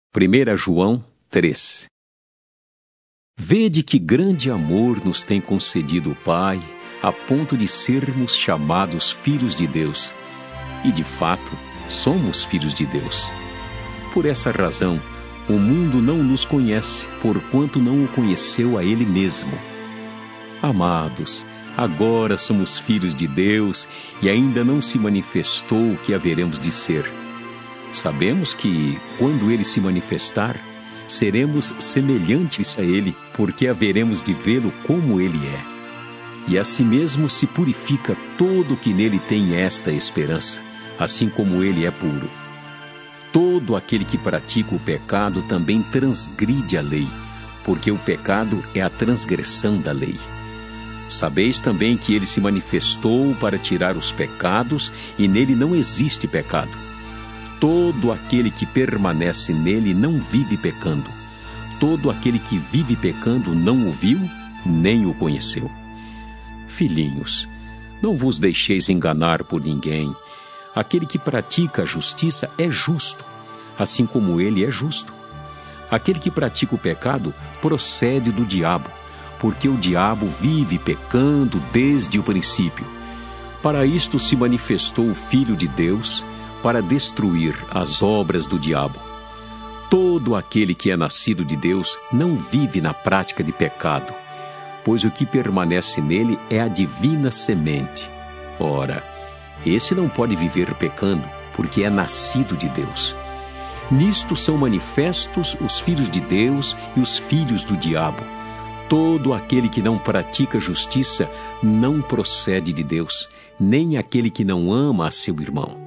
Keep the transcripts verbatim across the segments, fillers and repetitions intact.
primeira João três. Vede que grande amor nos tem concedido o Pai, a ponto de sermos chamados filhos de Deus. E, de fato, somos filhos de Deus. Por essa razão, o mundo não nos conhece, porquanto não o conheceu a Ele mesmo. Amados, agora somos filhos de Deus e ainda não se manifestou o que haveremos de ser. Sabemos que, quando Ele se manifestar, seremos semelhantes a Ele, porque haveremos de vê-lo como Ele é. E assim mesmo se purifica todo o que nele tem esta esperança, assim como Ele é puro. Todo aquele que pratica o pecado também transgride a lei, porque o pecado é a transgressão da lei. Sabeis também que Ele se manifestou para tirar os pecados, e nele não existe pecado. Todo aquele que permanece nele não vive pecando. Todo aquele que vive pecando não o viu, nem o conheceu. Filhinhos, não vos deixeis enganar por ninguém. Aquele que pratica a justiça é justo, assim como ele é justo. Aquele que pratica o pecado procede do diabo, porque o diabo vive pecando desde o princípio. Para isto se manifestou o Filho de Deus, para destruir as obras do diabo. Todo aquele que é nascido de Deus não vive na prática de pecado, pois o que permanece nele é a divina semente. Ora, esse não pode viver pecando, porque é nascido de Deus. Nisto são manifestos os filhos de Deus e os filhos do diabo. Todo aquele que não pratica justiça não procede de Deus, nem aquele que não ama a seu irmão.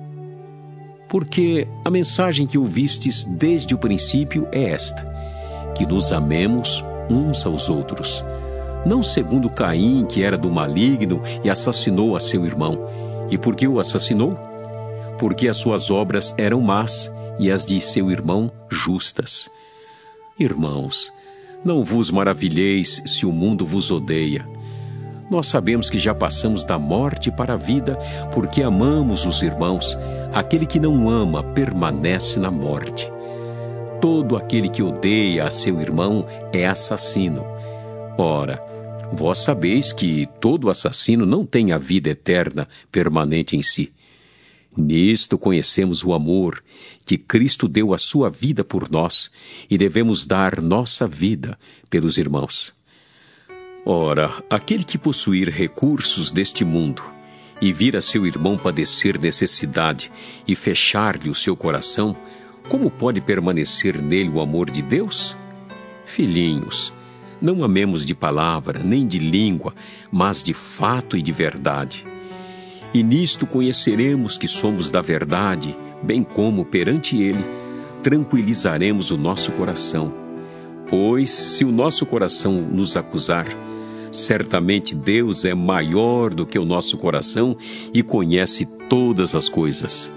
Porque a mensagem que ouvistes desde o princípio é esta: que nos amemos uns aos outros. Não segundo Caim, que era do maligno e assassinou a seu irmão. E por que o assassinou? Porque as suas obras eram más e as de seu irmão justas. Irmãos, não vos maravilheis se o mundo vos odeia. Nós sabemos que já passamos da morte para a vida, porque amamos os irmãos. Aquele que não ama permanece na morte. Todo aquele que odeia a seu irmão é assassino. Ora, vós sabeis que todo assassino não tem a vida eterna permanente em si. Nisto conhecemos o amor, que Cristo deu a sua vida por nós, e devemos dar nossa vida pelos irmãos. Ora, aquele que possuir recursos deste mundo, e vir a seu irmão padecer necessidade, e fechar-lhe o seu coração, como pode permanecer nele o amor de Deus? Filhinhos, não amemos de palavra, nem de língua, mas de fato e de verdade. E nisto conheceremos que somos da verdade, bem como perante Ele tranquilizaremos o nosso coração. Pois, se o nosso coração nos acusar, certamente Deus é maior do que o nosso coração e conhece todas as coisas.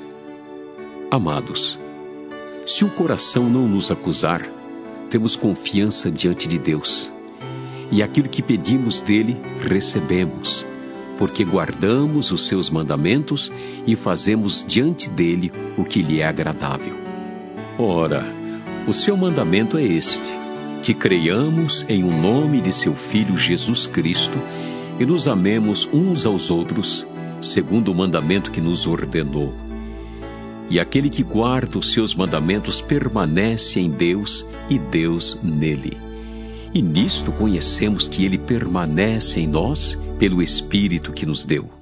Amados, se o coração não nos acusar, temos confiança diante de Deus, e aquilo que pedimos dele recebemos, porque guardamos os seus mandamentos e fazemos diante dele o que lhe é agradável. Ora, o seu mandamento é este: que creiamos em um nome de seu Filho Jesus Cristo e nos amemos uns aos outros, segundo o mandamento que nos ordenou. E aquele que guarda os seus mandamentos permanece em Deus e Deus nele. E nisto conhecemos que ele permanece em nós pelo Espírito que nos deu.